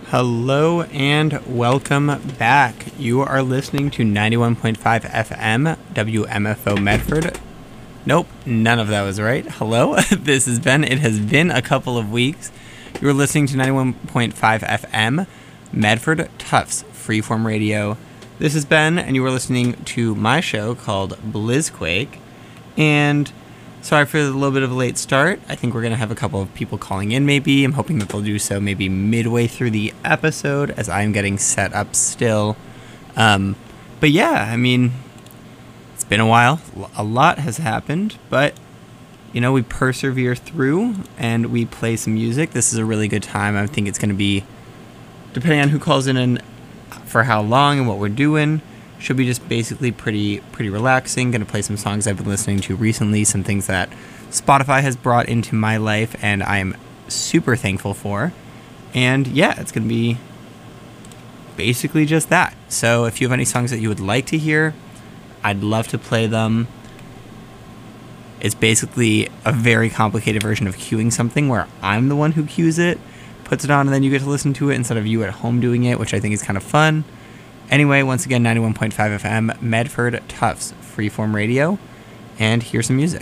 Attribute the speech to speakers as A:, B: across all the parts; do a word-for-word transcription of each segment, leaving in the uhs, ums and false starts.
A: Hello and welcome back. You are listening to ninety-one point five F M, W M F O Medford. Nope, none of that was right. Hello, this is Ben. It has been a couple of weeks. You are listening to ninety-one point five F M, Medford Tufts Freeform Radio. This is Ben, and you are listening to my show called Blizzquake. And sorry for a little bit of a late start. I think we're going to have a couple of people calling in maybe. I'm hoping that they'll do so maybe midway through the episode as I'm getting set up still. Um, but yeah, I mean, it's been a while. A lot has happened, but, you know, we persevere through and we play some music. This is a really good time. I think it's going to be, depending on who calls in and for how long and what we're doing, should be just basically pretty pretty relaxing. Going to play some songs I've been listening to recently, some things that Spotify has brought into my life and I am super thankful for. And yeah, it's going to be basically just that. So if you have any songs that you would like to hear, I'd love to play them. It's basically a very complicated version of queuing something where I'm the one who queues it, puts it on, and then you get to listen to it instead of you at home doing it, which I think is kind of fun. Anyway, once again, ninety-one point five F M, Medford Tufts Freeform Radio, and here's some music.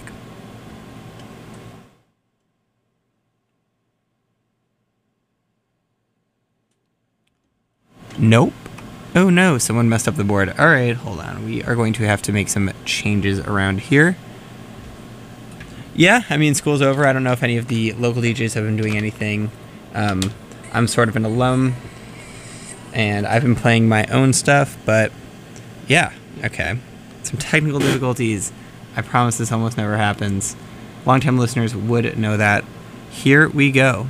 A: Nope. Oh no, someone messed up the board. Alright, hold on. We are going to have to make some changes around here. Yeah, I mean, school's over. I don't know if any of the local D Js have been doing anything. Um, I'm sort of an alum, and I've been playing my own stuff, but yeah, okay. Some technical difficulties. I promise this almost never happens. Long-time listeners would know that. Here we go.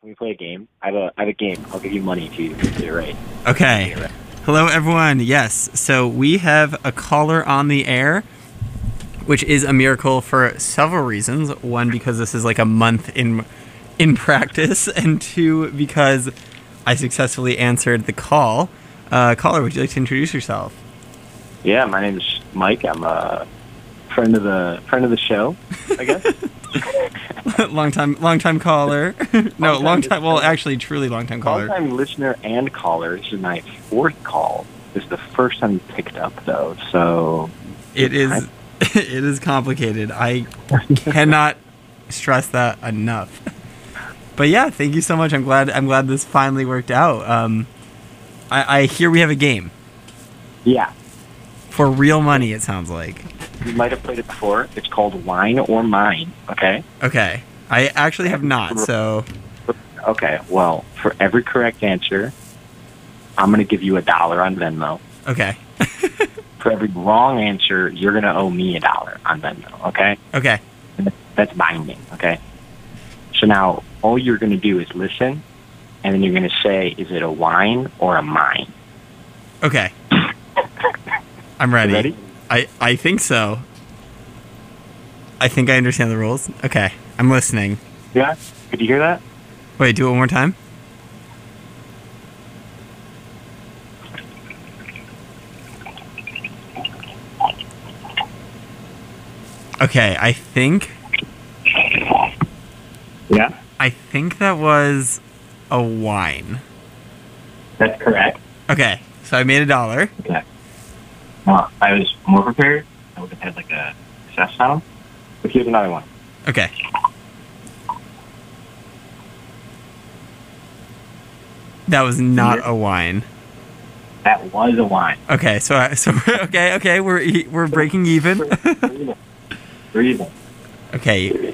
B: Can we play a game? I have a I have a game. I'll give you money to get it right.
A: Okay.
B: Get it right.
A: Hello, everyone. Yes. So we have a caller on the air, which is a miracle for several reasons. One, because this is like a month in in practice, and two, because I successfully answered the call. Uh, caller, would you like to introduce yourself?
B: Yeah, my name is Mike. I'm a friend of the friend of the show, I guess.
A: long time, long time caller. no,
B: Long-time
A: long time. Well,
B: listener.
A: actually, truly long time caller.
B: Long time listener and caller. This is my fourth call. This is the first time you picked up, though. So
A: It is, it is complicated. I cannot stress that enough. But yeah, thank you so much. I'm glad. I'm glad this finally worked out. Um, I, I hear we have a game
B: Yeah,
A: for real money. It sounds like.
B: you might have played it before. It's called Wine or Mine. Okay.
A: Okay, I actually have not. So
B: Okay. Well, for every correct answer, I'm gonna give you a dollar on Venmo.
A: okay,
B: For every wrong answer, you're gonna owe me a dollar on Venmo. Okay.
A: okay,
B: That's binding. Okay. So now all you're gonna do is listen, and then you're gonna say, is it a wine or a mine?
A: okay. I'm ready.
B: You ready?
A: I I think so. I think I understand the rules. Okay, I'm listening.
B: Yeah. Did you hear that?
A: Wait, do it one more time. Okay, I think
B: Yeah.
A: I think that was a wine.
B: That's correct.
A: Okay, so I made a dollar.
B: Okay. Well, if I was more prepared, I would have had like a success sound. But here's another one.
A: Okay. That was not a wine.
B: That was a wine.
A: Okay, so I, so okay, okay, we're e- we're breaking even.
B: Breathing. Breathing.
A: Okay.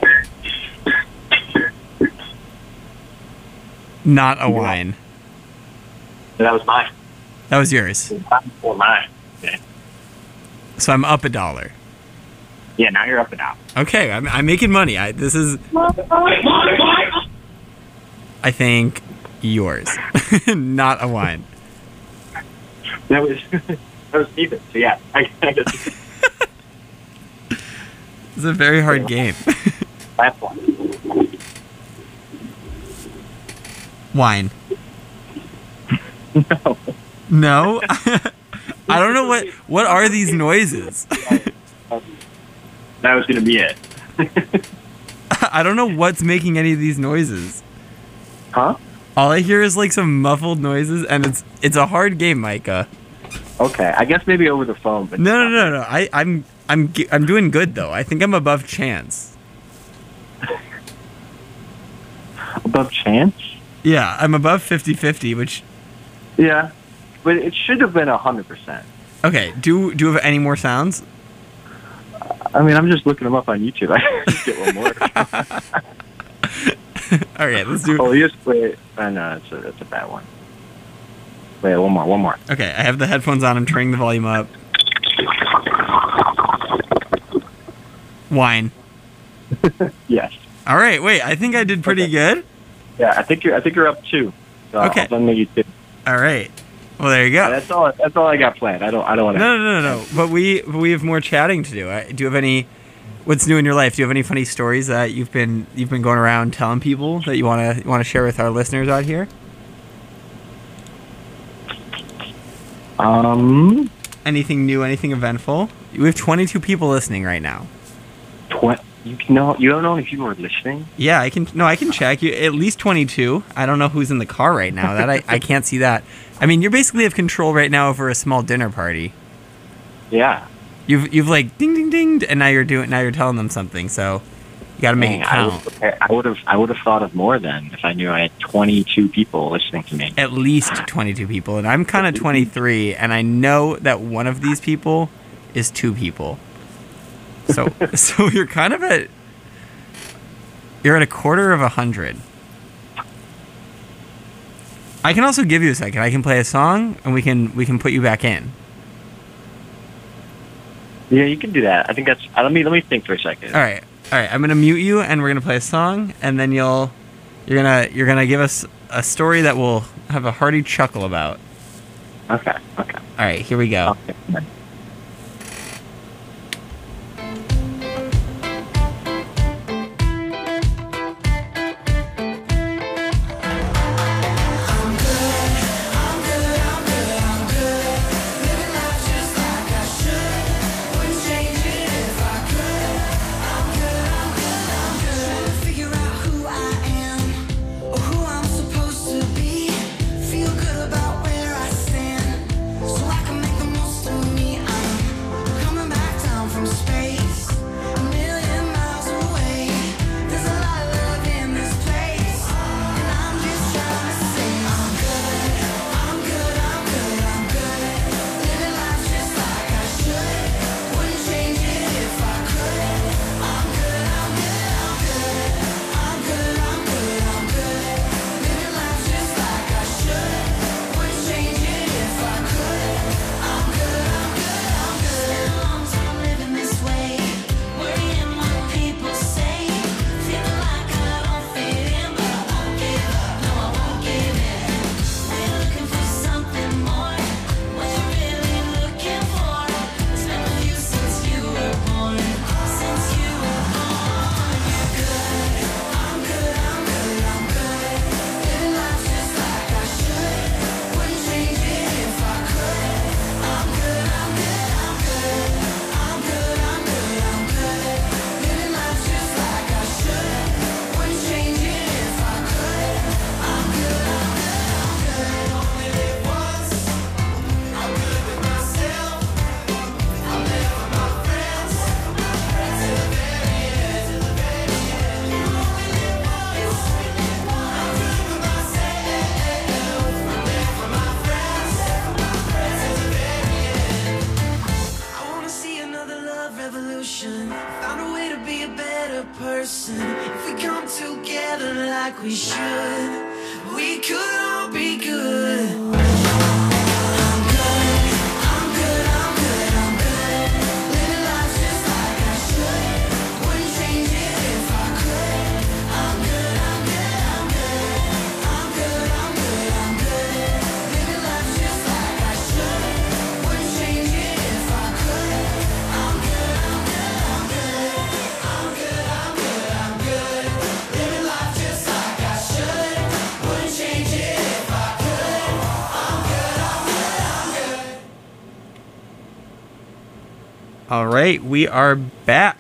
A: Not a wine.
B: So that was mine.
A: That was yours.
B: Or mine. Okay.
A: So I'm up a dollar.
B: Yeah, now you're up and out.
A: Okay, I'm I'm making money. I this is I think yours. Not a wine.
B: That was that was even. So yeah, I, I guess
A: It's a very hard game.
B: last one.
A: Wine.
B: No.
A: No? I don't know what what are these noises?
B: That was gonna be it.
A: I don't know what's making any of these noises.
B: Huh?
A: All I hear is like some muffled noises, and it's it's a hard game, Micah.
B: Okay, I guess maybe over the phone, but
A: No, no, no, no. I I'm I'm ge- I'm doing good though. I think I'm above chance.
B: above chance.
A: Yeah, I'm above fifty-fifty, which
B: Yeah, but it should have been a hundred percent.
A: okay. Do do you have any more sounds?
B: I mean, I'm just looking them up on YouTube. I can just get one more.
A: All right, let's do.
B: Oh, yes, wait. Uh, no, that's a, that's a bad one. Wait, one more, one more.
A: Okay, I have the headphones on. I'm turning the volume up. Wine.
B: Yes.
A: All right, wait. I think I did pretty
B: Okay.
A: good.
B: Yeah, I think you're. I think you're up two. So
A: Okay.
B: I'll send you two.
A: All right. Well, there you go.
B: That's all. That's all I got planned. I don't. I don't want to.
A: No, no, no, no. But we but we have more chatting to do. I- Do you have any? What's new in your life? Do you have any funny stories that you've been you've been going around telling people that you wanna you wanna share with our listeners out here?
B: Um.
A: Anything new? Anything eventful? We have twenty-two people listening right now.
B: Tw- you know. You don't know if people are listening.
A: Yeah, I can. No, I can check you. At least twenty-two. I don't know who's in the car right now. That I, I can't see that. I mean, you're basically have control right now over a small dinner party.
B: Yeah.
A: You've you've like ding ding ding, and now you're doing now you're telling them something. So you got to make
B: Dang,
A: it
B: I
A: count.
B: would, I would have. I would have thought of more then if I knew I had twenty-two people listening to me.
A: At least twenty-two people, and I'm kind of twenty-three, and I know that one of these people is two people. So so you're kind of at you're at a quarter of a hundred. I can also give you a second. I can play a song, and we can we can put you back in.
B: Yeah, you can do that. I think that's. Uh, let me let me think for a second.
A: All right, all right. I'm gonna mute you, and we're gonna play a song, and then you'll You're gonna you're gonna give us a story that we'll have a hearty chuckle about.
B: Okay. Okay.
A: All right, here we go.
B: Okay.
A: All right, we are back.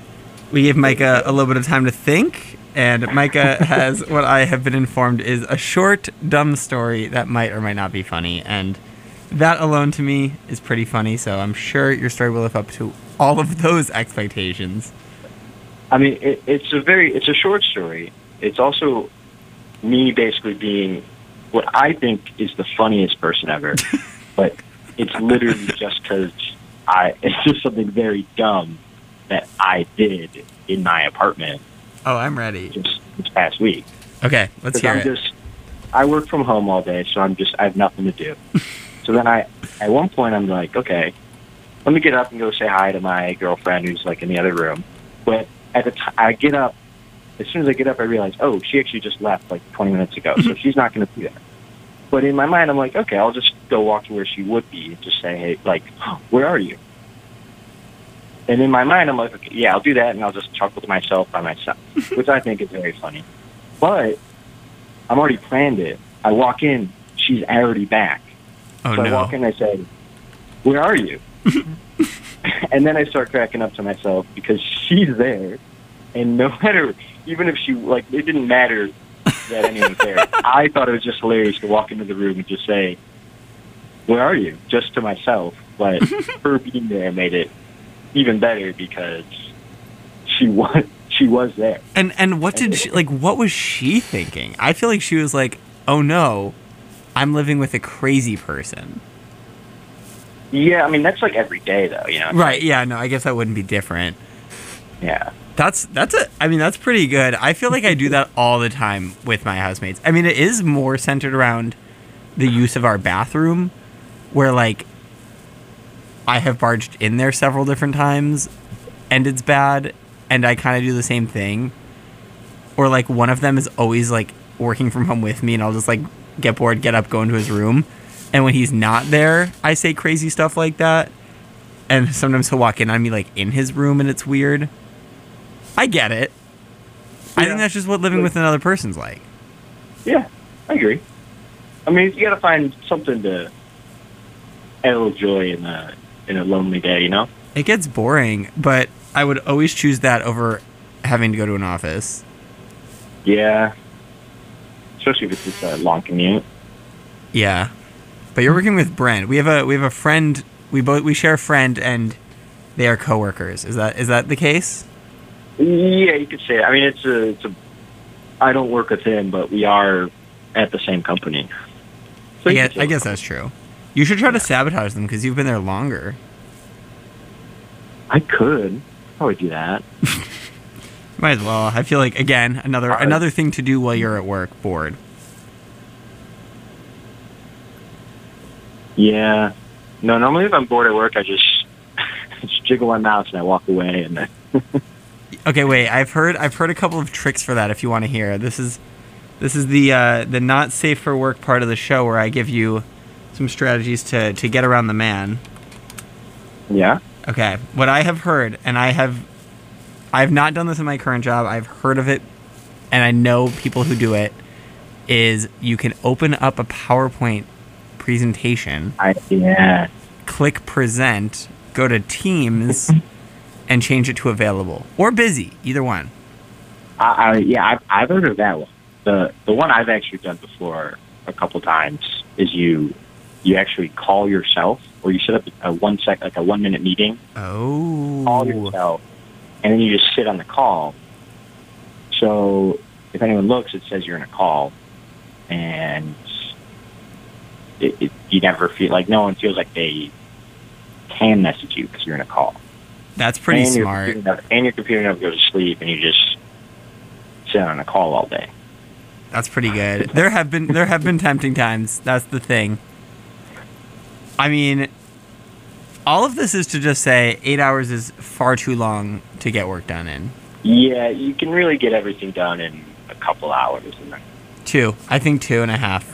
A: We gave Micah a little bit of time to think, and Micah has what I have been informed is a short, dumb story that might or might not be funny, and that alone to me is pretty funny, so I'm sure your story will live up to all of those expectations.
B: I mean, it, it's a very, it's a short story. It's also me basically being what I think is the funniest person ever, but it's literally just because I, it's just something very dumb that I did in my apartment.
A: Oh, I'm ready.
B: Just this past week.
A: Okay, let's hear
B: I'm
A: it.
B: Just, I work from home all day, so I'm just, I have nothing to do. So then I, at one point, I'm like, okay, let me get up and go say hi to my girlfriend who's like in the other room. But at the time, I get up, as soon as I get up, I realize, oh, she actually just left like twenty minutes ago, so she's not going to be there. But in my mind, I'm like, okay, I'll just go walk to where she would be and just say, hey, like, where are you? And in my mind, I'm like, okay, yeah, I'll do that, and I'll just chuckle to myself by myself, which I think is very funny. But I'm already planned it. I walk in, she's already back.
A: Oh,
B: so
A: no.
B: I walk in and I say, where are you? And then I start cracking up to myself because she's there, and no matter, even if she, like, it didn't matter that anyone was there. I thought it was just hilarious to walk into the room and just say, where are you? Just to myself. But her being there made it even better because she was she was there.
A: And and what did she, like, what was she thinking? I feel like she was like, oh no, I'm living with a crazy person.
B: Yeah, I mean, that's like every day, though, you know?
A: Right, yeah, no, I guess that wouldn't be different.
B: Yeah.
A: That's, that's a, I mean, that's pretty good. I feel like I do that all the time with my housemates. I mean, it is more centered around the use of our bathroom, where, like, I have barged in there several different times, and it's bad, and I kind of do the same thing. or like one of them is always like working from home with me, and I'll just like get bored, get up, go into his room, and when he's not there, I say crazy stuff like that. And sometimes he'll walk in on me like in his room, and it's weird. I get it. I think that's just what living with another person's like.
B: Yeah, I agree. I mean, you got to find something to add a little joy in a in a lonely day, you know.
A: It gets boring, but I would always choose that over having to go to an office.
B: Yeah, especially if it's just a long commute.
A: Yeah, but you're working with Brent. We have a we have a friend. We both we share a friend, and they are coworkers. Is that is that the case?
B: Yeah, you could say. I mean, it's a, it's a. I don't work with him, but we are at the same company. So
A: I guess, I guess that's true. You should try to sabotage them because you've been there longer.
B: I could probably do that.
A: Might as well. I feel like again another
B: Uh,
A: another thing to do while you're at work, bored.
B: Yeah. No, normally if I'm bored at work, I just just jiggle my mouse and I walk away, and then.
A: Okay, wait. I've heard I've heard a couple of tricks for that. If you want to hear, this is this is the uh, the not safe for work part of the show where I give you some strategies to to get around the man.
B: Yeah.
A: Okay, what I have heard, and I have I've not done this in my current job. I've heard of it, and I know people who do it. Is you can open up a PowerPoint presentation.
B: I yeah.
A: Click present. Go to Teams. And change it to available or busy, either one.
B: I, I yeah, I've, I've heard of that one. The the one I've actually done before a couple times is you you actually call yourself, or you set up a one sec like a one minute meeting.
A: Oh.
B: Call yourself, and then you just sit on the call. So if anyone looks, it says you're in a call, and it, it, you never feel like no one feels like they can message you because you're in a call.
A: That's pretty
B: and
A: smart.
B: Your never, and your computer never goes to sleep, and you just sit on a call all day.
A: That's pretty good. There have been there have been tempting times. That's the thing. I mean, all of this is to just say eight hours is far too long to get work done in.
B: Yeah, you can really get everything done in a couple hours. And then,
A: Two. I think two and a half.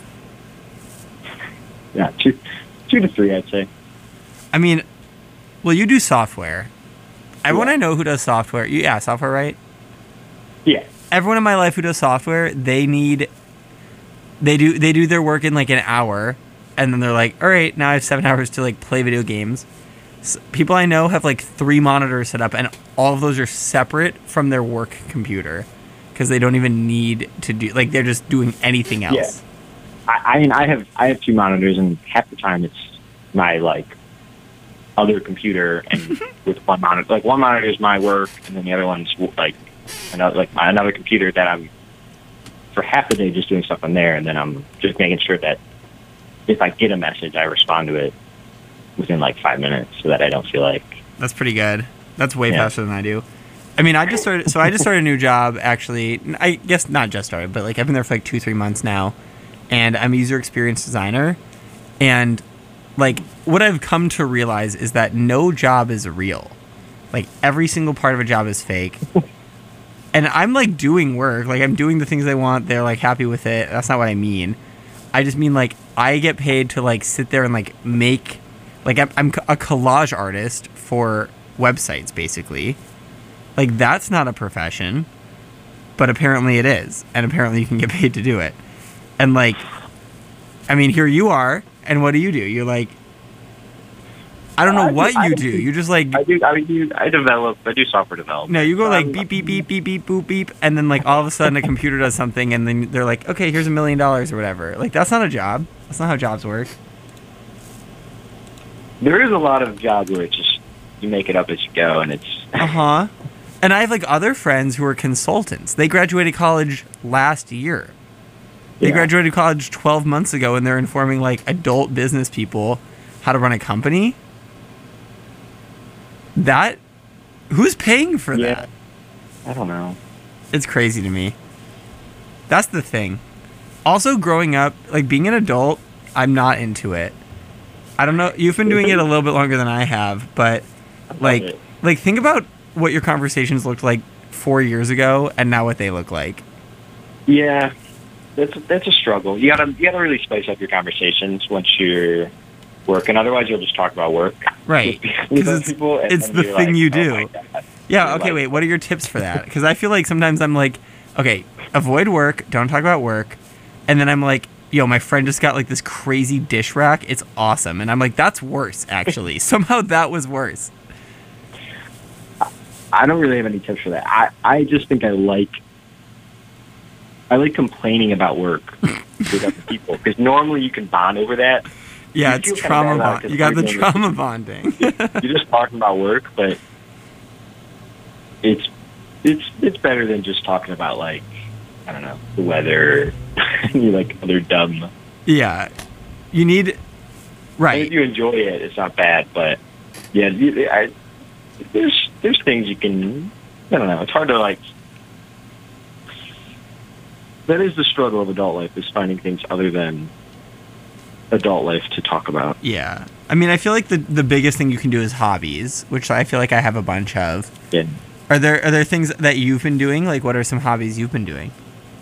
B: yeah, two, two to three, I'd say.
A: I mean, well, you do software. Everyone
B: Yeah.
A: I know who does software, you, yeah, software, right?
B: Yeah.
A: Everyone in my life who does software, they need, they do, they do their work in like an hour, and then they're like, all right, now I have seven hours to like play video games. S people I know have like three monitors set up, and all of those are separate from their work computer because they don't even need to do, like they're just doing anything else.
B: Yeah. I, I mean, I have I have two monitors, and half the time it's my like other computer, and with one monitor, like one monitor is my work, and then the other one's like another like my, another computer that I'm for half the day just doing stuff on there, and then I'm just making sure that if I get a message, I respond to it within like five minutes, so that I don't feel like.
A: That's pretty good. That's way
B: Yeah.
A: faster than I do. I mean, I just started. So I just started a new job. Actually, I guess not just started, but like I've been there for like two, three months now, and I'm a user experience designer, and like what I've come to realize is that no job is real. Like every single part of a job is fake. And I'm like doing work, like I'm doing the things they want. They're like happy with it. That's not what I mean. I just mean like I get paid to like sit there and like make, like I'm, I'm a collage artist for websites basically. Like that's not a profession, but apparently it is, and apparently you can get paid to do it. And like, I mean, here you are, and what do you do? You're like, I don't know
B: I do-
A: what
B: I
A: you
B: do-
A: do. You just like
B: I do. I do. I develop. I do software development.
A: no, you go like
B: Um,
A: beep beep beep beep beep boop beep, and then like all of a sudden a computer does something, and then they're like, okay, here's a million dollars or whatever. Like that's not a job. That's not how jobs work.
B: There is a lot of jobs where it's just you make it up as you go, and it's
A: Uh huh. And I have like other friends who are consultants. They graduated college last year. They
B: Yeah.
A: graduated college twelve months ago, and they're informing like adult business people how to run a company. That, who's paying for
B: Yeah.
A: that?
B: I don't know.
A: It's crazy to me. That's the thing. Also, growing up, like being an adult, I'm not into it. I don't know. You've been doing it a little bit longer than I have, but like,
B: it.
A: like think about what your conversations looked like four years ago, and now what they look like.
B: Yeah, that's that's a struggle. You gotta you gotta really spice up your conversations once you're working. Otherwise, you'll just talk about work.
A: Right.
B: with
A: Because
B: other
A: it's,
B: people, and
A: it's
B: then
A: the
B: you're
A: thing
B: like,
A: you
B: "Oh
A: do.
B: my God."
A: Yeah,
B: You're
A: okay,
B: like-
A: wait, what are your tips for that? Because I feel like sometimes I'm like, okay, avoid work, don't talk about work. And then I'm like, yo, my friend just got like this crazy dish rack. It's awesome. And I'm like, that's worse, actually. Somehow that was worse.
B: I don't really have any tips for that. I, I just think I like I like complaining about work with other people because normally you can bond over that.
A: Yeah,
B: You
A: it's
B: feel kinda
A: trauma
B: bad about it
A: bond.
B: 'cause
A: You got the
B: everything-
A: trauma bonding.
B: You're just talking about work, but it's it's it's better than just talking about like I don't know the weather, you like other dumb.
A: Yeah. You need
B: And
A: right.
B: if you enjoy it, it's not bad. But yeah, you, I, there's there's things you can. I don't know. It's hard to like. That is the struggle of adult life: is finding things other than adult life to talk about.
A: Yeah. I mean, I feel like the the biggest thing you can do is hobbies, which I feel like I have a bunch of.
B: Yeah.
A: Are there are there things that you've been doing? Like, what are some hobbies you've been doing?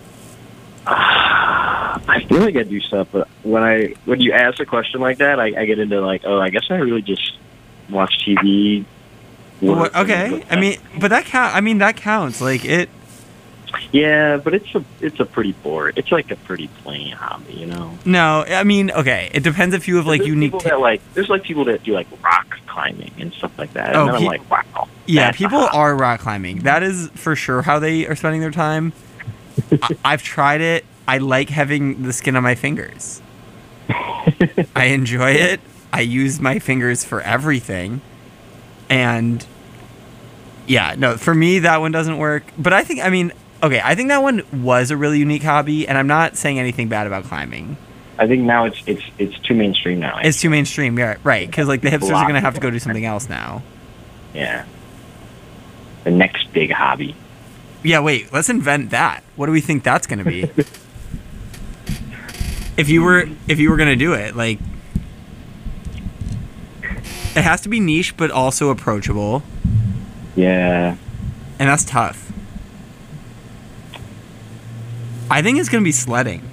B: I feel like I do stuff, but when I when you ask a question like that, I, I get into like, oh, I guess I really just watch T V.
A: Well,
B: work,
A: okay.
B: and-
A: I mean, but that count. I mean, that counts. Like it.
B: yeah, but it's a it's a pretty bored. It's like a pretty plain hobby, you know.
A: No, I mean, okay. It depends if you have like
B: there's
A: unique.
B: people
A: ta-
B: that like there's like people that do like rock climbing and stuff like that,
A: Oh,
B: and then
A: pe-
B: I'm like, wow.
A: yeah,
B: that's a
A: people
B: hobby.
A: are rock climbing. That is for sure how they are spending their time. I- I've tried it. I like having the skin on my fingers. I enjoy it. I use my fingers for everything. And yeah, no, for me that one doesn't work. But I think I mean, okay, I think that one was a really unique hobby, and I'm not saying anything bad about climbing.
B: I think now it's it's it's too mainstream now.
A: It's too mainstream, yeah, right? Because like the hipsters are gonna have to go do something else now.
B: yeah. The next big hobby.
A: Yeah, wait, let's invent that. What do we think that's gonna be? If you were if you were gonna do it, like it has to be niche but also approachable,
B: Yeah.
A: and that's tough. I think it's gonna be sledding.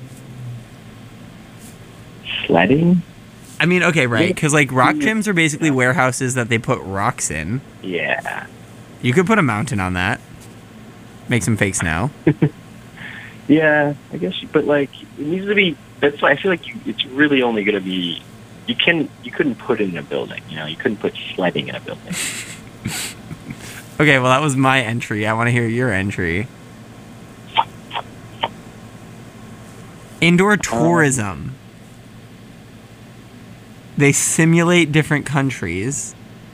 B: Sledding?
A: I mean, okay, right? Because like rock gyms are basically warehouses that they put rocks in.
B: Yeah.
A: You could put a mountain on that. Make some fake snow.
B: Yeah, I guess, but like it needs to be. That's why I feel like you, it's really only going to be. You can you couldn't put it in a building. You know, you couldn't put sledding in a building.
A: Okay, well that was my entry. I want to hear your entry. Indoor tourism. They simulate different countries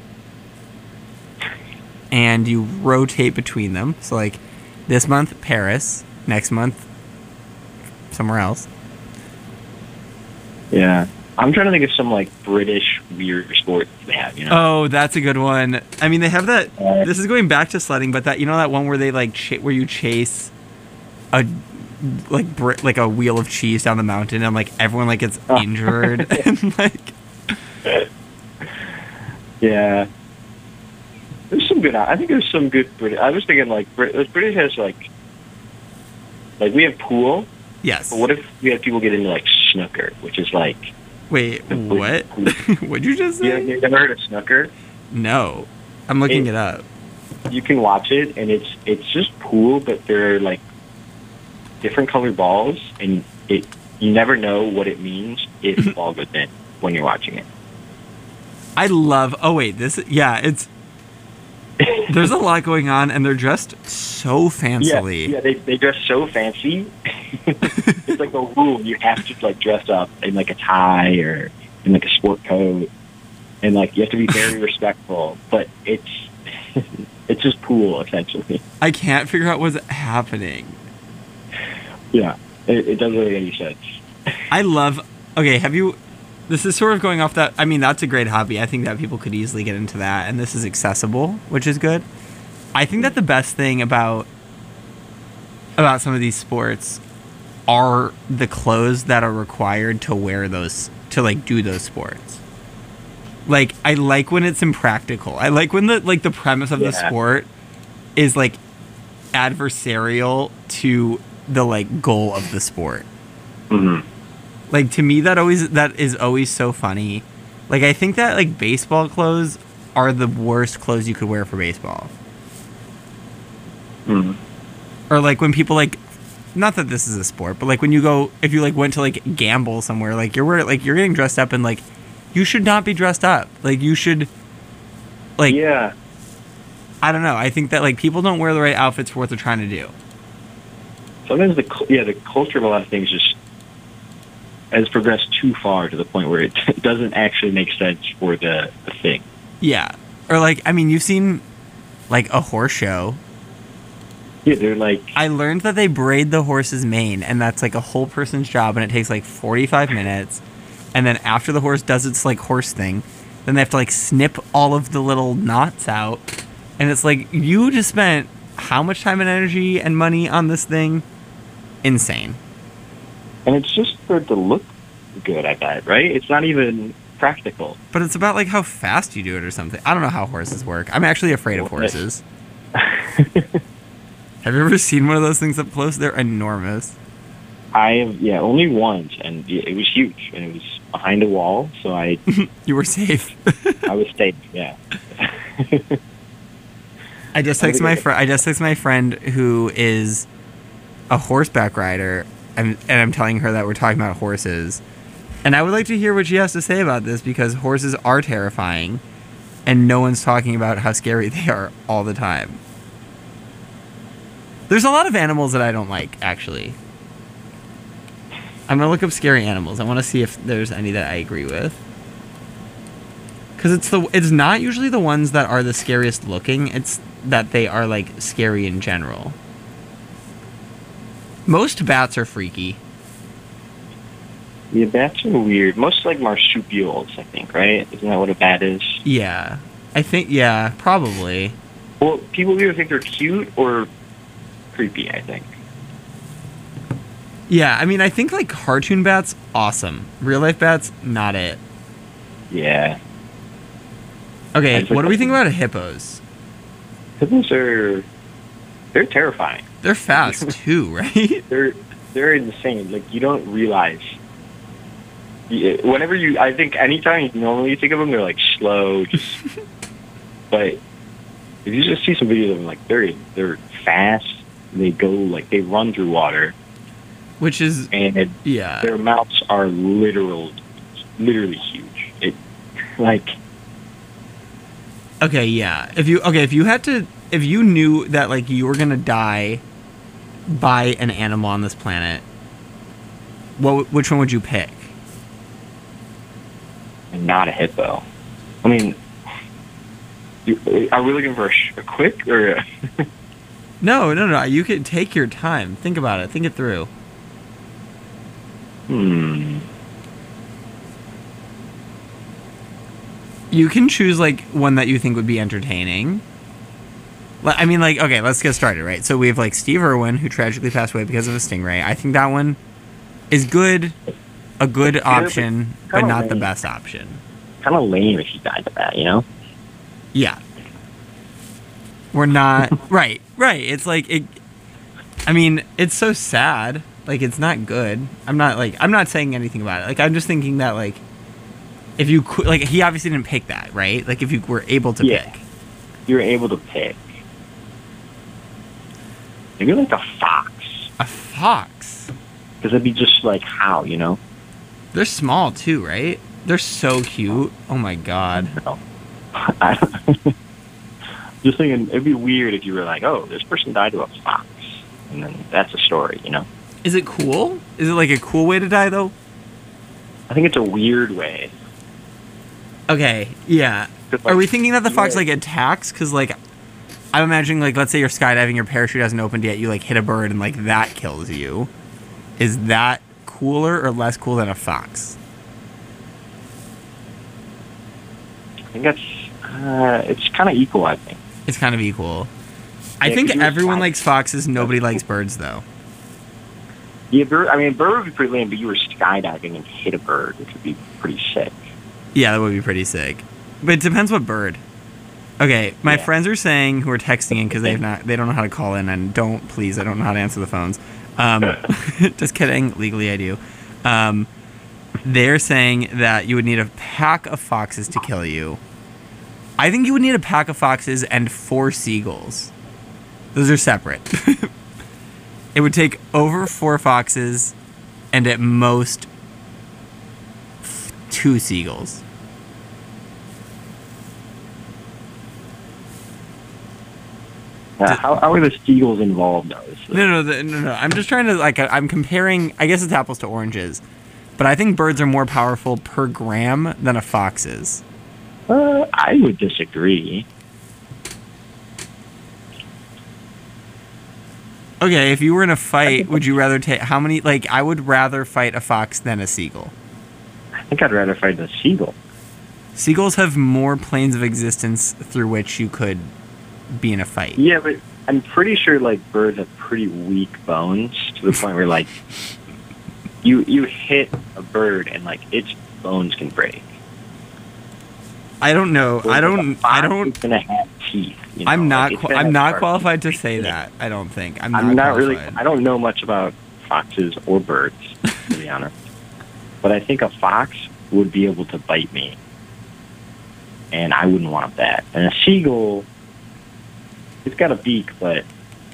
A: and you rotate between them. So like this month Paris, next month somewhere else.
B: Yeah, I'm trying to think of some like British weird sports they have. You know.
A: Oh, that's a good one. I mean, they have that.
B: Uh,
A: This is going back to sledding, but that you know that one where they like ch- where you chase a like br- like a wheel of cheese down the mountain and like everyone like gets
B: Oh.
A: injured and like
B: Yeah. There's some good. I think there's some good British. I was thinking like Brit- British has like like we have pool.
A: yes.
B: But what if we have people get into like snooker, which is like
A: Wait, what? What'd you just
B: you,
A: say?
B: you never heard of snooker?
A: No, I'm looking
B: It-
A: it up.
B: You can watch it, and it's it's just pool, but they're like different colored balls, and it you never know what it means if the ball goes in when you're watching it.
A: I love. Oh wait, this. Yeah, it's. There's a lot going on, and they're dressed so
B: Yeah,
A: fancily.
B: yeah, they they dress so fancy. It's like a rule you have to like dress up in like a tie or in like a sport coat, and like you have to be very respectful. But it's it's just pool essentially.
A: I can't figure out what's happening.
B: Yeah, it, it doesn't really make any sense.
A: I love. Okay, have you? This is sort of going off that. I mean, that's a great hobby. I think that people could easily get into that, and this is accessible, which is good. I think that the best thing about about some of these sports are the clothes that are required to wear those to like do those sports. Like I like when it's impractical. I like when the like the premise of the
B: Yeah.
A: sport is like adversarial to the like goal of the sport.
B: Mm-hmm.
A: Like to me, that always that is always so funny. Like I think that like baseball clothes are the worst clothes you could wear for baseball.
B: Mm-hmm.
A: Or like when people like, not that this is a sport, but like when you go, if you like went to like gamble somewhere, like you're wearing, like you're getting dressed up and like you should not be dressed up. Like you should, like
B: Yeah.
A: I don't know. I think that like people don't wear the right outfits for what they're trying to do.
B: Sometimes the cul- yeah the culture of a lot of things just has progressed too far to the point where it doesn't actually make sense for the, the thing.
A: Yeah. Or like, I mean, you've seen like a horse show.
B: Yeah, they're like
A: I learned that they braid the horse's mane, and that's like a whole person's job, and it takes like forty-five minutes. And then after the horse does its like horse thing, then they have to like snip all of the little knots out. And it's like, you just spent how much time and energy and money on this thing? Insane.
B: and it's just for it to look good, I bet, right? It's not even practical.
A: But it's about like how fast you do it or something. I don't know how horses work. I'm actually afraid of horses. Have you ever seen one of those things up close? They're enormous.
B: I have, yeah, only once, and it was huge, and it was behind a wall, so I
A: You were safe.
B: I was safe, yeah.
A: I just texted my friend. I just texted my friend who is a horseback rider, and, and I'm telling her that we're talking about horses, and I would like to hear what she has to say about this because horses are terrifying, and no one's talking about how scary they are all the time. There's a lot of animals that I don't like, actually. I'm gonna look up scary animals. I want to see if there's any that I agree with. Because it's the it's not usually the ones that are the scariest looking. It's that they are like scary in general. Most bats are freaky.
B: Yeah, bats are weird. Most like marsupials, I think, right? Isn't that what a bat is?
A: Yeah, I think yeah, probably.
B: Well, people either think they're cute or creepy, I think.
A: Yeah, I mean, I think like cartoon bats, awesome. Real life bats, not it.
B: Yeah.
A: Okay,
B: That's
A: what do we
B: like-
A: think about hippos?
B: Hippos are, they're terrifying.
A: They're fast too, right?
B: They're they're insane. Like, you don't realize. You- Whenever you, I think anytime you normally think of them, they're like slow, just. But if you just see some videos of them, like they're they're fast. They go like they run through water,
A: Which is
B: and it,
A: yeah.
B: their mouths are literal, literally huge. It like
A: Okay, yeah. If you okay, if you had to, if you knew that like you were gonna die by an animal on this planet, what which one would you pick?
B: not a hippo. I mean, you- are we looking for a, sh- a quick or? A
A: No, no, no. You could take your time. Think about it. Think it through.
B: hmm.
A: You can choose like one that you think would be entertaining. Like, I mean, like, okay, let's get started, right? So we have like Steve Irwin, who tragically passed away because of a stingray. I think that one is good, a good option, but
B: kinda
A: not the
B: lame.
A: best option.
B: Kind of lame if you died to that, you know?
A: Yeah. We're not right, right. It's like it. I mean, it's so sad. Like, it's not good. I'm not like I'm not saying anything about it. Like, I'm just thinking that like, if you could, like, he obviously didn't pick that, right? Like, if you were able to
B: Yeah.
A: pick.
B: You were able to pick. Maybe like a fox,
A: A fox.
B: because it'd be just like how, you know?
A: They're small too, right? They're so cute. Oh my god.
B: No. I don't- just thinking, it'd be weird if you were like, oh, this person died to a fox, and then that's a story, you know?
A: Is it cool? Is it like a cool way to die though?
B: I think it's a weird way.
A: Okay, yeah.
B: 'Cause, like,
A: Are we thinking that the fox
B: yeah.
A: like attacks? Because like, I'm imagining like, let's say you're skydiving, your parachute hasn't opened yet, you like hit a bird and like that kills you. Is that cooler or less cool than a fox?
B: I think that's, uh, it's kind of equal, I think.
A: It's kind of equal. I
B: Yeah,
A: think
B: 'cause you're
A: everyone
B: fine.
A: likes foxes. Nobody likes birds though.
B: Yeah, bird, I mean, bird would be pretty lame, but you were skydiving and hit a bird, which would be pretty sick.
A: Yeah, that would be pretty sick. But it depends what bird. Okay, my
B: Yeah.
A: friends are saying who are texting in because they've not they don't know how to call in and don't please I don't know how to answer the phones. Um, just kidding. Legally, I do. Um, they're saying that you would need a pack of foxes to kill you. I think you would need a pack of foxes and four seagulls. Those are separate. It would take over four foxes and at most two seagulls.
B: Uh, how, how are the seagulls involved, though? Is the-
A: No, no, the, no, no. I'm just trying to, like, I'm comparing, I guess it's apples to oranges. But I think birds are more powerful per gram than a fox is.
B: Uh, I would disagree.
A: Okay, if you were in a fight, would you rather take, how many, like, I would rather fight a fox than a seagull.
B: I think I'd rather fight the seagull.
A: Seagulls have more planes of existence through which you could be in a fight.
B: Yeah, but I'm pretty sure like birds have pretty weak bones to the point where like you you hit a bird and like its bones can break.
A: I don't know. I don't. I don't.
B: It's gonna have teeth. You know?
A: I'm not.
B: Like, it's
A: Qu-
B: gonna
A: I'm
B: have
A: not
B: sharp
A: qualified to
B: teeth.
A: say that. I don't think. I'm not.
B: I'm not really.
A: qualified.
B: I don't know much about foxes or birds, to be honest. But I think a fox would be able to bite me, and I wouldn't want that. And a seagull, it's got a beak, but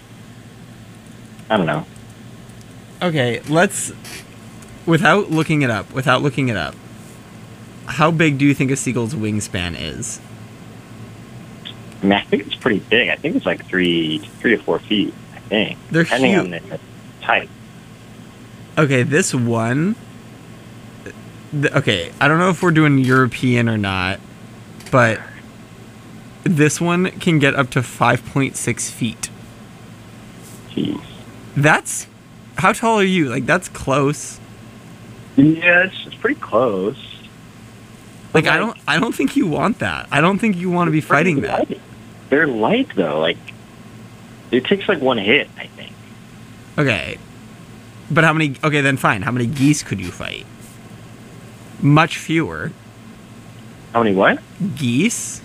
B: I don't know.
A: Okay, let's. Without looking it up. Without looking it up. How big do you think a seagull's wingspan is?
B: I mean, I think it's pretty big. I think it's like three, three or four feet. I think,
A: They're
B: depending
A: huge.
B: on the type.
A: Okay, this one. th- Okay, I don't know if we're doing European or not, but this one can get up to five point six feet.
B: Jeez.
A: That's. How tall are you? Like, that's close.
B: Yeah, it's, it's pretty close.
A: Like,
B: But,
A: I don't. I don't think you want that. I don't think you want to be
B: pretty
A: fighting that.
B: light. They're light though. Like it takes like one hit, I think.
A: Okay. But how many... Okay, then fine. How many geese could you fight? Much fewer.
B: How many? What?
A: Geese?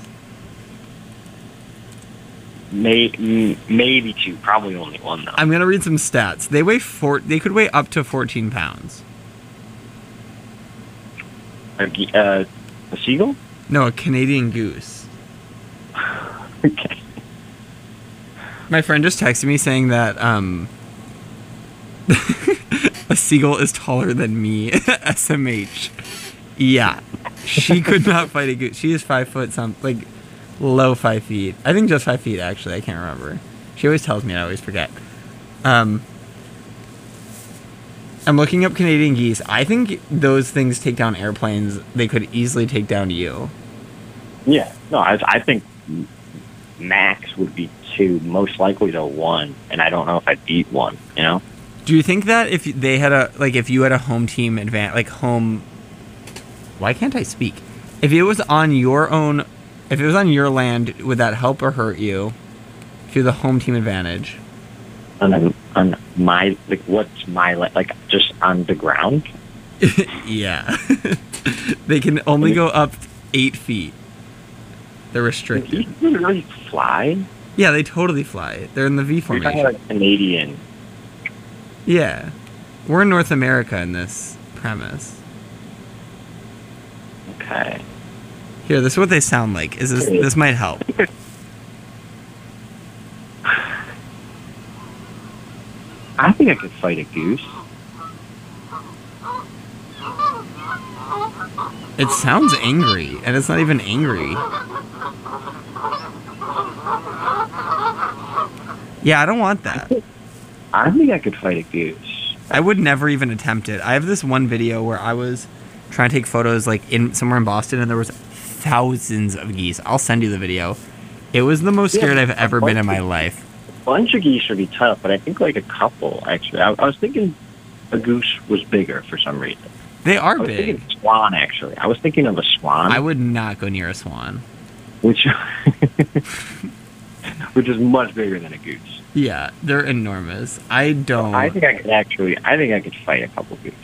B: May, m- maybe two. Probably only one though.
A: I'm going to read some stats. They weigh four... They could weigh up to fourteen pounds.
B: A, ge- uh, a seagull?
A: No, a Canadian goose.
B: Okay.
A: My friend just texted me saying that um, a seagull is taller than me. S M H. Yeah. She could not fight a goose. She is five foot some, like low five feet. I think just five feet actually. I can't remember. She always tells me and I always forget. Um, I'm looking up Canadian geese. I think those things take down airplanes. They could easily take down you.
B: Yeah. No, I, I think max would be two, most likely to one, and I don't know if I'd beat one. You know?
A: Do you think that if they had a like if you had a home team advan like home why can't I speak? If it was on your own if it was on your land, would that help or hurt you? If you're the home team advantage.
B: On, on my like, what's my la- like just on the ground?
A: Yeah. They can only go up eight feet. They're restricted.
B: You can really fly.
A: Yeah, they totally fly. They're in the V
B: You're talking
A: formation.
B: like Canadian.
A: Yeah. We're in North America in this premise.
B: Okay.
A: Here, this is what they sound like. Is this this might help.
B: I think I could fight a goose.
A: It sounds angry, and it's not even angry. Yeah, I don't want that.
B: I think I could fight a goose.
A: I would never even attempt it. I have this one video where I was trying to take photos like in somewhere in Boston, and there was thousands of geese. I'll send you the video. It was the most scared
B: Yeah,
A: I've ever been in my
B: a
A: life.
B: bunch of geese would be tough, but I think like a couple actually. I, I was thinking a goose was bigger for some reason.
A: They are
B: I was
A: big.
B: thinking swan actually. I was thinking of a swan,
A: I would not go near a swan.
B: which which is much bigger than a goose.
A: Yeah, they're enormous. I don't.
B: I think I could actually. I think I could fight a couple goose.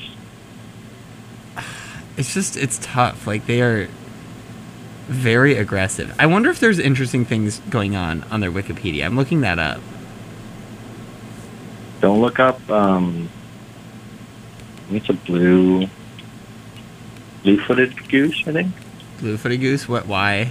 A: It's just, it's tough. Like, they are very aggressive. I wonder if there's interesting things going on on their Wikipedia. I'm looking that up.
B: Don't look up. Um, I think it's a blue, blue-footed goose. I think.
A: Blue-footed goose. What? Why?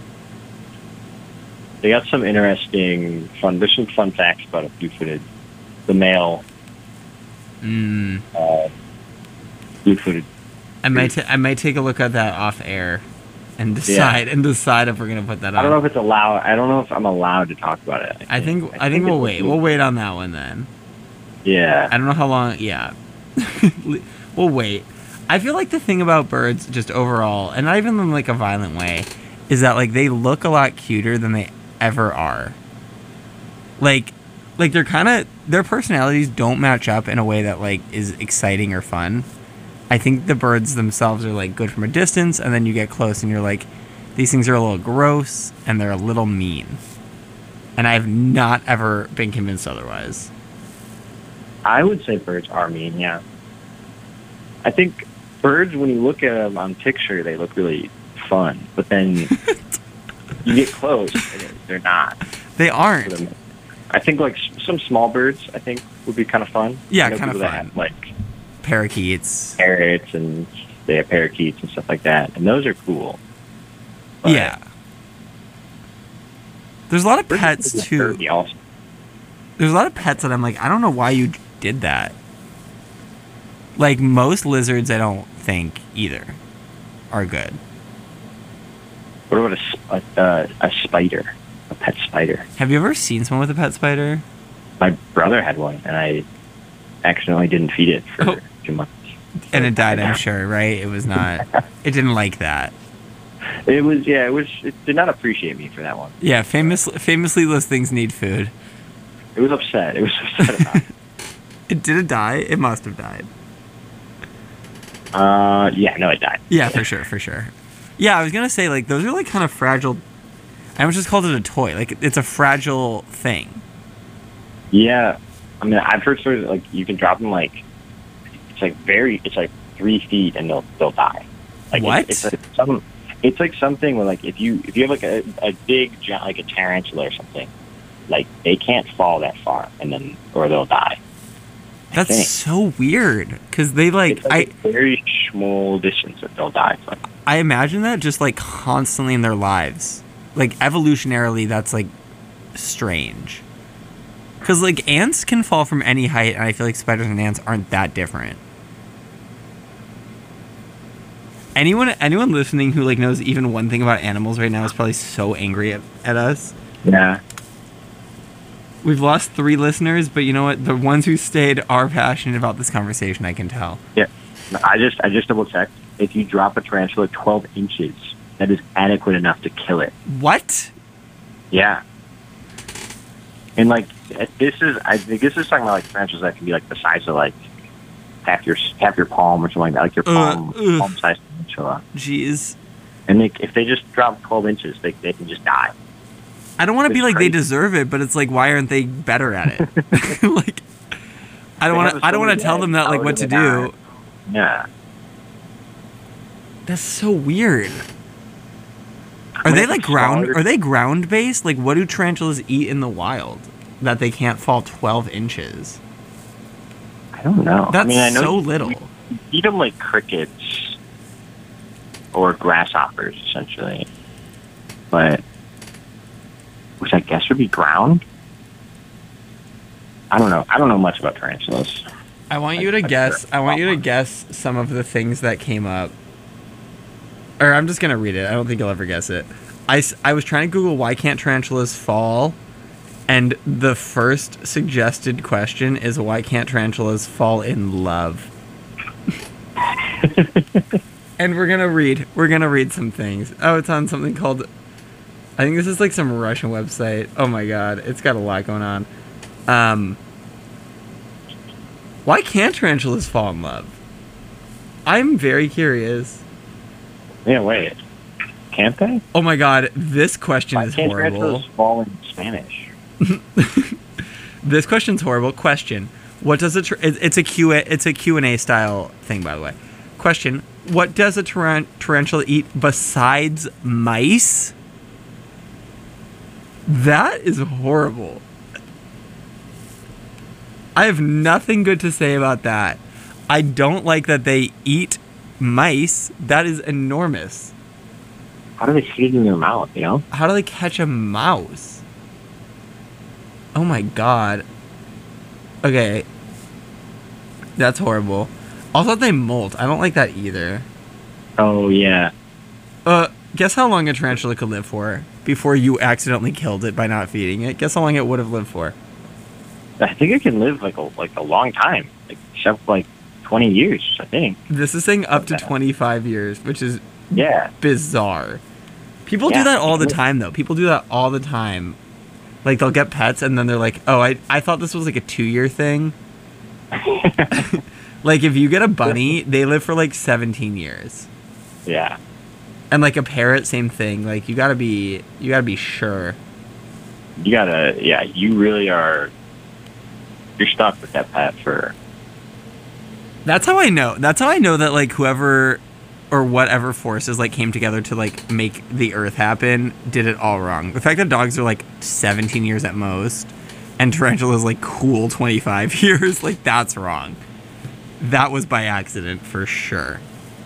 B: They got some interesting fun. There's some fun facts about a blue-footed, the male
A: Mm.
B: uh, blue-footed.
A: I might. T- I might take a look at that off air, and decide and decide if we're gonna put that on.
B: I don't know if it's allowed. I don't know if I'm allowed to talk about it.
A: I think. I think, I think we'll wait. We'll wait on that one then.
B: Yeah.
A: I don't know how long. Yeah. We'll wait. I feel like the thing about birds, just overall, and not even in like a violent way, is that like they look a lot cuter than they ever are. Like, like they're kind of their personalities don't match up in a way that like is exciting or fun. I think the birds themselves are like good from a distance, and then you get close and you're like, these things are a little gross and they're a little mean. And I've not ever been convinced otherwise.
B: I would say birds are mean. Yeah. I think birds, when you look at them on picture, they look really fun, but then you get close, and they're not.
A: They aren't.
B: I think like some small birds, I think would be kind of fun.
A: Yeah,
B: I know
A: kind of
B: people that
A: fun.
B: have, like
A: Parakeets.
B: parrots and they have parakeets and stuff like that, and those are cool. But
A: Yeah. There's a lot of
B: birds
A: pets
B: are
A: too.
B: dirty also.
A: There's a lot of pets that I'm like, I don't know why you did that. Like most lizards, I don't think either are good.
B: What about a, sp- a, uh, a spider, a pet spider?
A: Have you ever seen someone with a pet spider?
B: My brother had one, and I accidentally didn't feed it for
A: Oh.
B: two months.
A: And it died, I'm sure, right? It was not. It didn't like that.
B: It was, yeah, it was. It did not appreciate me for that one.
A: Yeah, famous, famously, those things need food.
B: It was upset. It was upset about it.
A: It did it die? It must have died.
B: Uh, yeah, no, it died.
A: Yeah, for sure, for sure. Yeah, I was gonna say like those are like kind of fragile. I almost just called it a toy. Like it's a fragile thing.
B: Yeah, I mean, I've heard stories that, like you can drop them like it's like very, it's like three feet and they'll they'll die. Like
A: What?
B: It's, it's like some, it's like something where like if you if you have like a, a big giant like a tarantula or something, like they can't fall that far and then or they'll die. I
A: That's
B: think.
A: so weird because they like,
B: It's like
A: I
B: a very small distance that they'll die from.
A: I imagine that just like constantly in their lives. Like evolutionarily, that's like strange. Because like ants can fall from any height, and I feel like spiders and ants aren't that different. Anyone anyone listening who like knows even one thing about animals right now is probably so angry at, at us.
B: Yeah.
A: We've lost three listeners, but you know what? The ones who stayed are passionate about this conversation, I can tell.
B: Yeah. I just I just double checked. If you drop a tarantula twelve inches, that is adequate enough to kill it.
A: What?
B: Yeah. And like this is I think this is talking about like tarantulas that can be like the size of like half your half your palm or something like that, like your palm
A: Uh, ugh.
B: palm size tarantula.
A: Jeez.
B: And they, if they just drop twelve inches, they they can just die.
A: I don't want to be
B: It's
A: like
B: crazy.
A: they deserve it, but it's like why aren't they better at it? Like I don't
B: They
A: want
B: have
A: to I don't
B: so
A: want to
B: many
A: tell them that like
B: eggs,
A: what to
B: how are they
A: do.
B: not? Yeah.
A: That's so weird. Are
B: mean,
A: they
B: it's
A: like
B: a
A: ground
B: smaller-
A: are they ground based? Like what do tarantulas eat in the wild that they can't fall twelve inches?
B: I don't know.
A: That's
B: I mean, I know
A: so
B: you-
A: little.
B: you eat them like crickets or grasshoppers, essentially. But, which I guess would be ground? I don't know. I don't know much about tarantulas.
A: I want you to guess. I want you to guess some of the things that came up. Or I'm just gonna read it. I don't think you'll ever guess it. I, s- I was trying to Google why can't tarantulas fall, and the first suggested question is why can't tarantulas fall in love? And we're gonna read. We're gonna read some things. Oh, it's on something called. I think this is like some Russian website. Oh my god, it's got a lot going on. Um. Why can't tarantulas fall in love? I'm very curious.
B: Yeah, wait. Can't they?
A: Oh my god, this question
B: Why
A: is
B: can't
A: horrible.
B: tarantulas fall in Spanish?
A: This question's horrible. Question: What does a tar- it- it's a Q it's a Q and A style thing, by the way. Question: What does a taran- tarantula eat besides mice? That is horrible. I have nothing good to say about that. I don't like that they eat mice. That is enormous.
B: How do they fit it in their mouth, you know?
A: How do they catch a mouse? Oh my god. Okay. That's horrible. Also, they molt. I don't like that either.
B: Oh, yeah.
A: Uh, guess how long a tarantula could live for before you accidentally killed it by not feeding it? Guess how long it would have lived for?
B: I think it can live like a like a long time, like except like twenty years, I think.
A: This is saying up to twenty-five years, which is
B: Yeah.
A: bizarre. People
B: Yeah.
A: do that all the time, though. People do that all the time. Like, they'll get pets, and then they're like, oh, I, I thought this was like a two-year thing. Like, if you get a bunny, they live for like seventeen years.
B: Yeah.
A: And like a parrot, same thing. Like, you gotta be, you gotta be sure.
B: You gotta, yeah, you really are, you're stuck with that pet for...
A: That's how I know. That's how I know that like whoever or whatever forces like came together to like make the Earth happen did it all wrong. The fact that dogs are like seventeen years at most, and tarantulas like cool twenty-five years, like that's wrong. That was by accident for sure.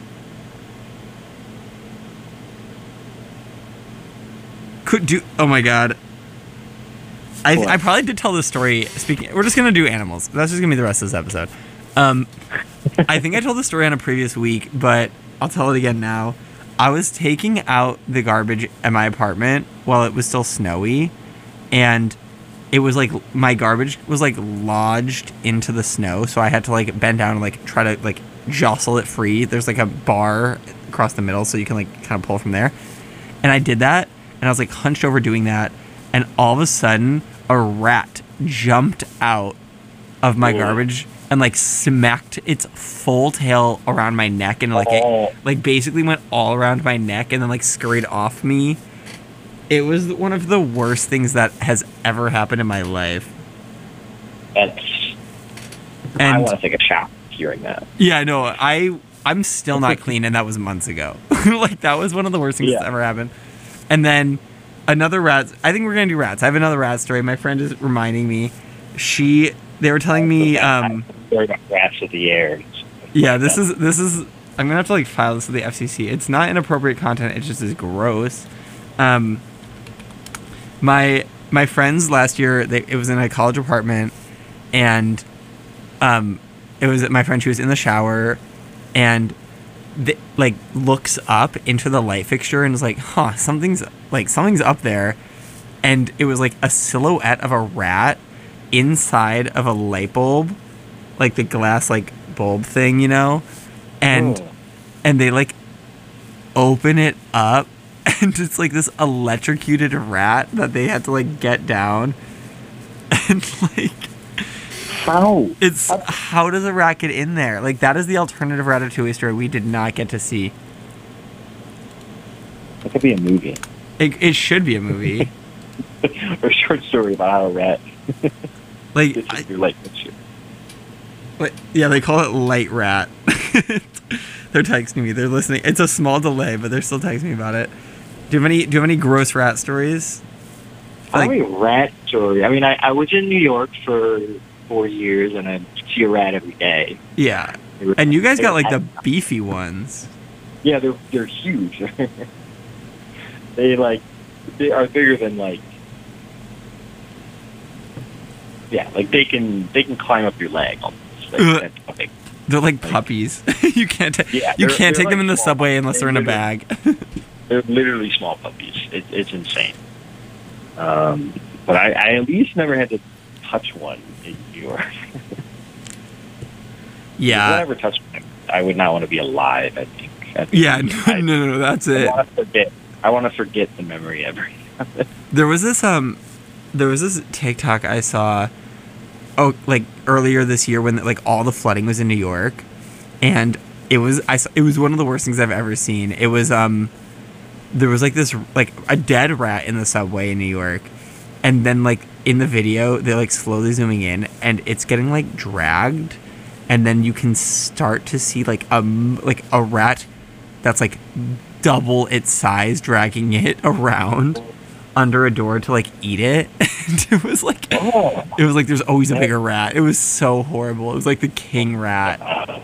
A: Could do. Oh my god. I
B: What?
A: I probably did tell this story. Speaking, we're just gonna do animals. That's just gonna be the rest of this episode. Um, I think I told the story on a previous week, but I'll tell it again now. I was taking out the garbage at my apartment while it was still snowy, and it was like my garbage was like lodged into the snow, so I had to like bend down and like try to like jostle it free. There's like a bar across the middle, so you can like kind of pull from there. And I did that, and I was like hunched over doing that, and all of a sudden a rat jumped out of my
B: Ooh.
A: garbage and like smacked its full tail around my neck, and like
B: Oh.
A: it like basically went all around my neck and then like scurried off me. It was one of the worst things that has ever happened in my life.
B: That's, I
A: And
B: want to take a shower hearing that.
A: yeah, I know. I I'm still not clean, and that was months ago. Like that was one of the worst things
B: Yeah.
A: that's ever happened. And then another rat. I think we're gonna do rats. I have another rat story. My friend is reminding me. She they were telling me. Um,
B: Story about rats of the air.
A: yeah, this is this is. I'm gonna have to like file this with the F C C. It's not inappropriate content. It just is gross. Um, my my friends last year. They, it was in a college apartment, and um, it was my friend. She was in the shower, and the, like looks up into the light fixture and is like, "Huh, something's like something's up there," and it was like a silhouette of a rat inside of a light bulb, like the glass like bulb thing, you know, and
B: Oh.
A: and they like open it up, and it's like this electrocuted rat that they had to like get down, and like.
B: How?
A: It's how does a rat get in there? Like that is the alternative Ratatouille story we did not get to see.
B: That could be a movie.
A: It, it should be a movie.
B: Or a short story about how a rat
A: Like,
B: gets
A: I,
B: into your light fixture.
A: like, yeah, they call it light rat. They're texting me. They're listening. It's a small delay, but they're still texting me about it. Do you have any? Do you have any gross rat stories?
B: I
A: Like,
B: have a rat story. I mean, I, I was in New York for four years, and I see a rat every day.
A: yeah.
B: They were-
A: And you guys
B: they
A: got
B: were-
A: like the beefy ones.
B: Yeah, they're they're huge. They like they are bigger than like yeah, like they can they can climb up your leg almost. Like,
A: Ugh.
B: that's how big.
A: They're like puppies. you can't. Ta-
B: Yeah,
A: you
B: they're-
A: can't
B: they're
A: take them
B: like
A: in the
B: small
A: subway
B: puppies.
A: unless they're in a bag.
B: They're literally small puppies. It, it's insane. Um, but I, I at least never had to touch one in New York. If I
A: yeah.
B: ever touched one, I would not want to be alive. I think. I think
A: Yeah. No,
B: I,
A: no, no. That's
B: I
A: it.
B: want to forget. I want to forget the memory ever.
A: There was this um, there was this TikTok I saw, oh, like earlier this year when like all the flooding was in New York, and it was I saw, it was one of the worst things I've ever seen. It was um, there was like this like a dead rat in the subway in New York, and then like in the video they're like slowly zooming in, and it's getting like dragged, and then you can start to see like a m- like a rat that's like double its size dragging it around under a door to like eat it. And it was like,
B: Oh.
A: it was like there's always a bigger rat. It was so horrible. It was like the king rat.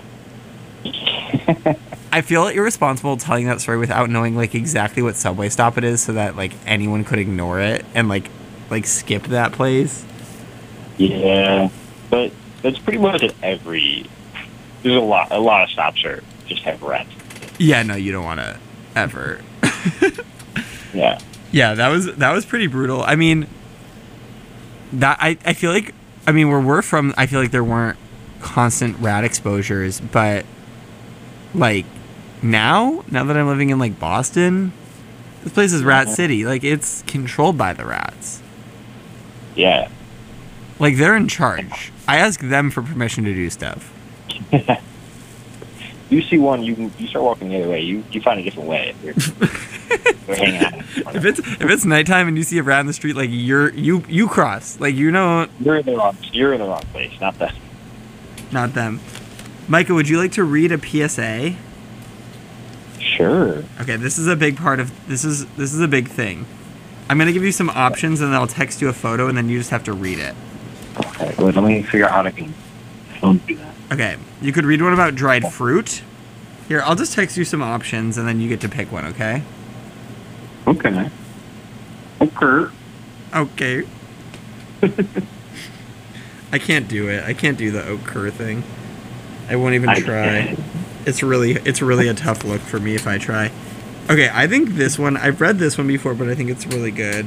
A: I feel irresponsible telling that story without knowing like exactly what subway stop it is, so that like anyone could ignore it and like like skip that place.
B: Yeah, but that's pretty much at every. There's a lot. A lot of stops are just have rats.
A: Yeah, no, you don't want to ever.
B: Yeah.
A: Yeah, that was that was pretty brutal. I mean, that I, I feel like I mean where we're from, I feel like there weren't constant rat exposures, but like now, now that I'm living in like Boston, this place is Rat City. Like it's controlled by the rats.
B: Yeah.
A: Like they're in charge. I ask them for permission to do stuff.
B: You see one, you can you start walking the other way. You you find a different way. You're, you're hanging out.
A: If it's if it's nighttime and you see a rat in the street, like you're you you cross. Like you know,
B: You're in the wrong. You're in the wrong place. Not that.
A: not them. Micah, would you like to read a P S A?
B: Sure.
A: Okay, this is a big part of this is this is a big thing. I'm gonna give you some options and then I'll text you a photo and then you just have to read it.
B: Okay. Wait, let me figure out how to can. Don't do that.
A: Okay, you could read one about dried fruit. Here, I'll just text you some options and then you get to pick one, okay?
B: Okay. Okay.
A: Okay. I can't do it. I can't do the occur thing. I won't even
B: I
A: try.
B: can.
A: It's really it's really a tough look for me if I try. Okay, I think this one, I've read this one before, but I think it's really good.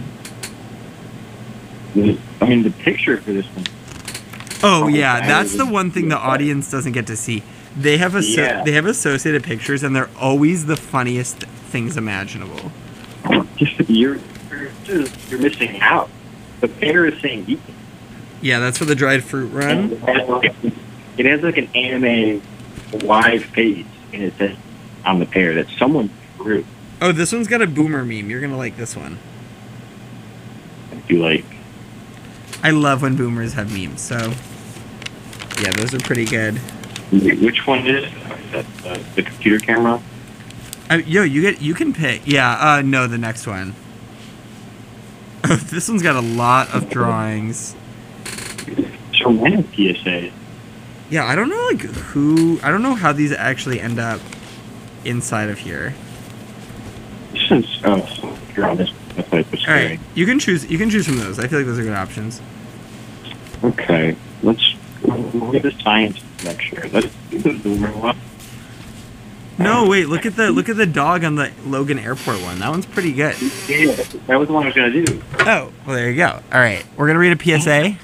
B: I mean, the picture for this one.
A: Oh
B: Oh,
A: yeah,
B: that
A: that's
B: is-
A: the one thing the audience doesn't get to see. They have asso-
B: Yeah.
A: they have associated pictures and they're always the funniest things imaginable.
B: You're you're you're missing out. The pear is saying eat.
A: Yeah, that's for the dried fruit run.
B: It has like, it has like an anime live page, and it says on the pear that someone drew.
A: Oh, this one's got a boomer meme. You're gonna like this one.
B: If you like,
A: I love when boomers have memes. So yeah, those are pretty good.
B: which one is it? That uh, the computer camera?
A: Uh, yo, you get you can pick. Yeah, uh, no, the next one. This one's got a lot of drawings.
B: So when is P S A?
A: Yeah, I don't know like who. I don't know how these actually end up inside of here.
B: Since oh, you're on this. That's why it was
A: All right,
B: scary.
A: you can choose. You can choose from those. I feel like those are good options.
B: Okay, let's look at the science lecture. Let's do the boomer one.
A: No, wait. Look at the look at the dog on the Logan Airport one. That one's pretty good.
B: Yeah, that was the one I was gonna do.
A: Oh, well, there you go. All right, we're gonna read a P S A.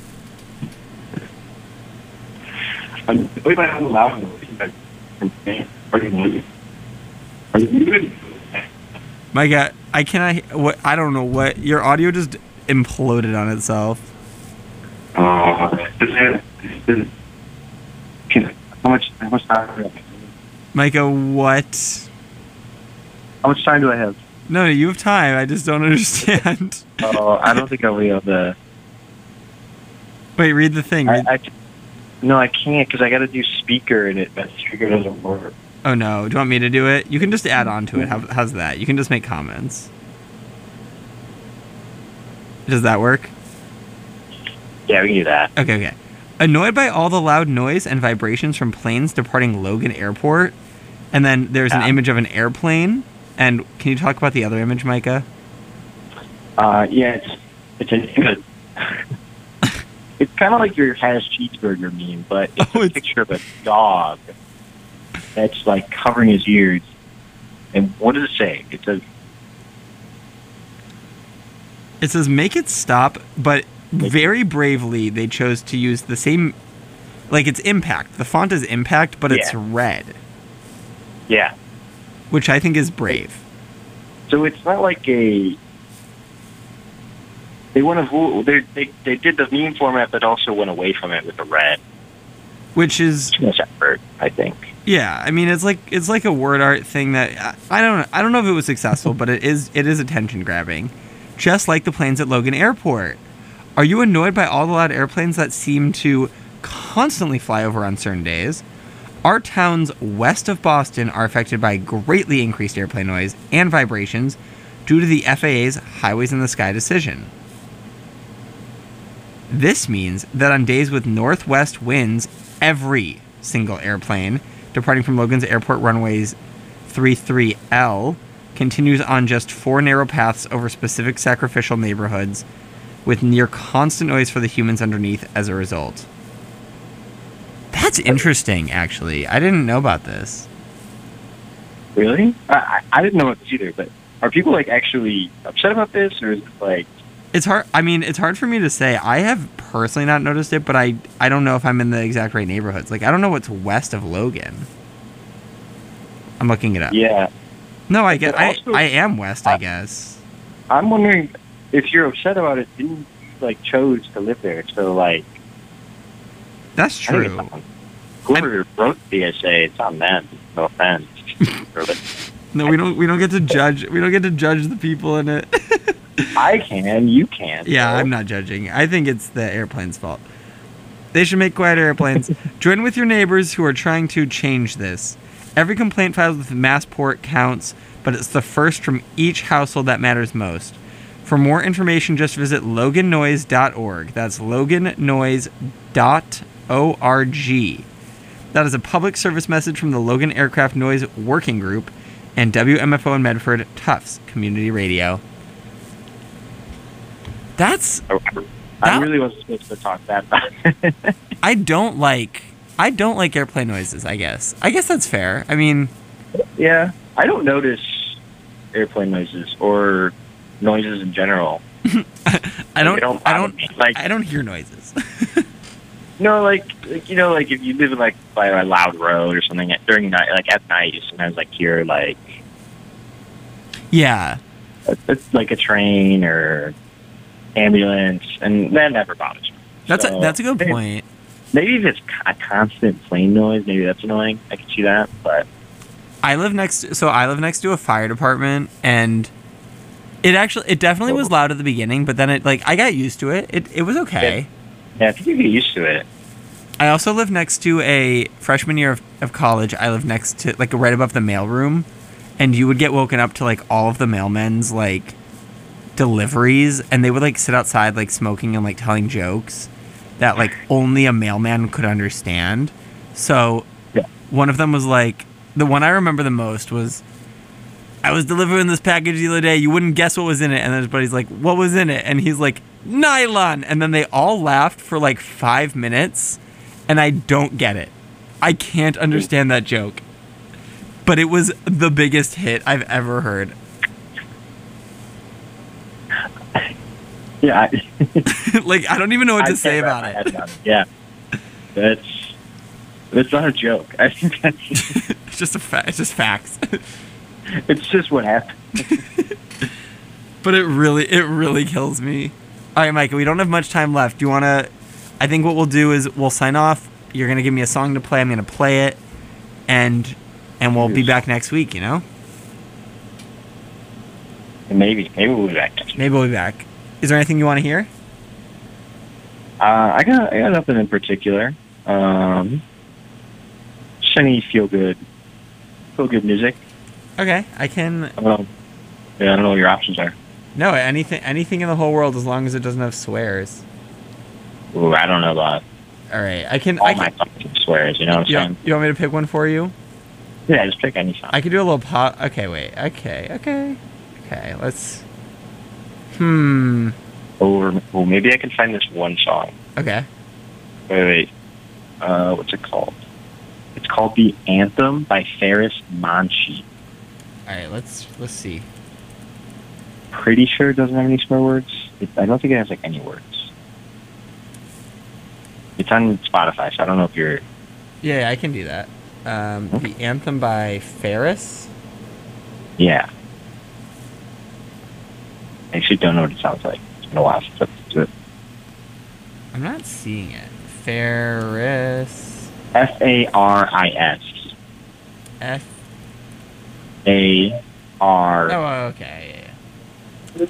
B: I'm wait, I don't allow him. Are you moving? Are you moving?
A: Micah, I cannot. What I don't know what your audio just imploded on itself.
B: Oh, this is, this is, can, how much? How much time? do I have?
A: Micah, what?
B: How much time do I have?
A: No, you have time. I just don't understand.
B: Oh, I don't think I'll be able to.
A: Wait, read the thing.
B: I,
A: Read-
B: I, no, I can't because I got to do speaker and it. That speaker doesn't work.
A: oh no, do you want me to do it? You can just add on to it. How, how's that? You can just make comments. Does that work?
B: Yeah, we can do that.
A: Okay, okay. Annoyed by all the loud noise and vibrations from planes departing Logan Airport, and then there's an
B: Yeah.
A: image of an airplane. And can you talk about the other image, Micah?
B: Uh, yeah, it's it's a. It's kind of like your hash cheeseburger meme, but it's
A: Oh,
B: a
A: it's-
B: picture of a dog that's like covering his ears. And what does it say? It says,
A: It says make it stop, but very bravely they chose to use the same, like it's Impact. The font is Impact, but it's
B: Yeah.
A: red,
B: yeah.
A: which I think is brave.
B: So it's not like a. They went a, they they they did the meme format, but also went away from it with the red.
A: Which is
B: Too much effort, I think.
A: yeah. I mean, it's like it's like a word art thing that I, I don't I don't know if it was successful, but it is it is attention grabbing, just like the planes at Logan Airport. Are you annoyed by all the loud airplanes that seem to constantly fly over on certain days? Our towns west of Boston are affected by greatly increased airplane noise and vibrations due to the F A A's Highways in the Sky decision. This means that on days with northwest winds, every single airplane departing from Logan's Airport runways thirty-three L continues on just four narrow paths over specific sacrificial neighborhoods with near constant noise for the humans underneath as a result. That's interesting, actually. I didn't know about this.
B: Really? I, I I didn't know about this either, but are people, like, actually upset about this, or is it, like...
A: It's hard. I mean, it's hard for me to say. I have personally not noticed it, but I, I don't know if I'm in the exact right neighborhoods. Like, I don't know what's west of Logan. I'm looking it up.
B: Yeah.
A: No, I guess
B: But also-
A: I, I am west, I
B: I-
A: guess.
B: I'm wondering if you're upset about it, didn't you, like, chose to live there, so, like...
A: That's
B: I think
A: true.
B: it's on whoever wrote the D S A, it's on them. No offense. Really.
A: No, we don't. We don't get to judge. We don't get to judge the people in it.
B: I can, you can.
A: Yeah,
B: so.
A: I'm not judging. I think it's the airplane's fault. They should make quieter airplanes. Join with your neighbors who are trying to change this. Every complaint filed with Massport counts, but it's the first from each household that matters most. For more information, just visit logan noise dot org. That's logan noise dot org. That is a public service message from the Logan Aircraft Noise Working Group and W M F O in Medford, Tufts Community Radio. That's...
B: I, I
A: That-
B: really wasn't supposed to talk that about it.
A: I don't like... I don't like airplane noises, I guess. I guess that's fair. I mean...
B: Yeah, I don't notice airplane noises or noises in general.
A: I don't...
B: They don't
A: I
B: bother
A: don't...
B: me. Like,
A: I don't hear noises.
B: no, like, like, you know, like if you live in, like, by a loud road or something at, during night, like at night, you sometimes like hear like
A: Yeah.
B: a, it's like a train or ambulance, and that never bothers me.
A: That's a,
B: So,
A: that's a good
B: maybe-
A: point.
B: Maybe if it's a constant plane noise, maybe that's annoying. I can see that, but
A: I live next so I live next to a fire department, and it actually it definitely was loud at the beginning, but then it like I got used to it. It it was okay.
B: yeah, I think you get used to it.
A: I also live next to a freshman year of, of college. I live next to like right above the mailroom, and you would get woken up to like all of the mailmen's like deliveries, and they would like sit outside like smoking and like telling jokes that like only a mailman could understand. So
B: Yeah.
A: one of them was like, the one I remember the most was, I was delivering this package the other day. You wouldn't guess what was in it. And then his buddy's like, what was in it? And he's like, nylon. And then they all laughed for like five minutes. And I don't get it. I can't understand that joke. But it was the biggest hit I've ever heard.
B: Yeah, I,
A: Like, I don't even know what
B: I
A: to say
B: can't
A: about
B: wrap my head
A: it.
B: around it. Yeah, that's that's not a joke. I think that's
A: It's just a fa- it's just facts.
B: it's just what happened.
A: But it really, it really kills me. All right, Micah, we don't have much time left. Do you want to... I think what we'll do is we'll sign off. You're going to give me a song to play. I'm going to play it. And and we'll be
B: Yes.
A: back next week, you know?
B: Maybe maybe we'll be back next week.
A: Maybe we'll be back. Is there anything you want to hear?
B: Uh, I got I got nothing in particular. Um, just any feel good, feel good music.
A: Okay, I can...
B: I don't know. Yeah, I don't know what your options are.
A: No, anything anything in the whole world as long as it doesn't have swears.
B: Ooh, I don't know about
A: All right, I can...
B: all
A: I
B: my
A: can
B: fucking swears. You know what I'm
A: you,
B: saying?
A: want, you want me to pick one for you?
B: Yeah, just pick any song.
A: I could do a little pop... Okay, wait. Okay, okay. Okay, let's... Hmm...
B: Or well, maybe I can find this one song.
A: Okay.
B: Wait, wait. Uh, what's it called? It's called "The Anthem" by Ferris Manchi.
A: All right, let's let's see.
B: Pretty sure it doesn't have any swear words. It, I don't think it has like any words. It's on Spotify, so I don't know if you're.
A: Yeah, I can do that. Um,
B: Okay.
A: The Anthem by Ferris.
B: Yeah. I actually don't know what it sounds like. It's been a while since I've listened to it.
A: I'm not seeing it. Ferris.
B: F A R I S.
A: F.
B: A R.
A: Oh, okay. Yeah,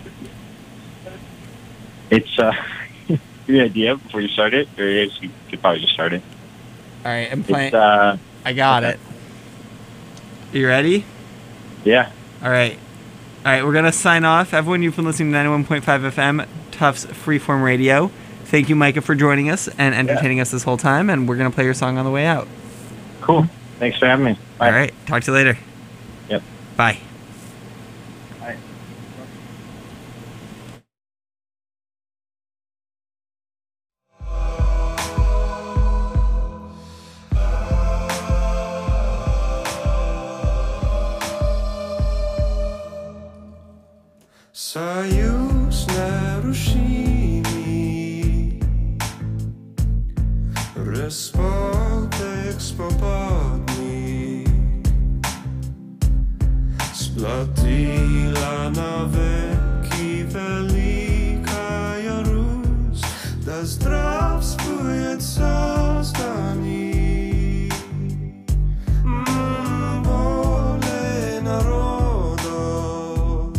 B: It's uh. Your idea before you start it, or you could probably just start it.
A: yeah. All right, I'm playing.
B: It's uh.
A: I got
B: okay.
A: it. You ready?
B: Yeah.
A: All right. right, we're gonna sign off. Everyone, you've been listening to ninety-one point five F M, Tufts Freeform Radio. Thank you, Micah, for joining us and entertaining yeah. us this whole time. And we're gonna play your song on the way out.
B: Cool. Thanks for having me. Bye.
A: All right. Talk to you later.
B: Yep.
A: Bye.
B: Bye.
C: Союз нарушений, Республик свободный, сплотила навеки великая Русь, да здравствует создание воле народов,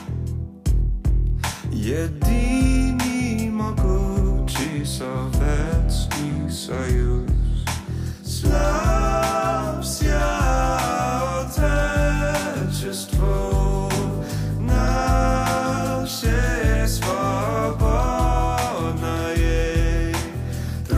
C: единый могучий Советский Союз. Слава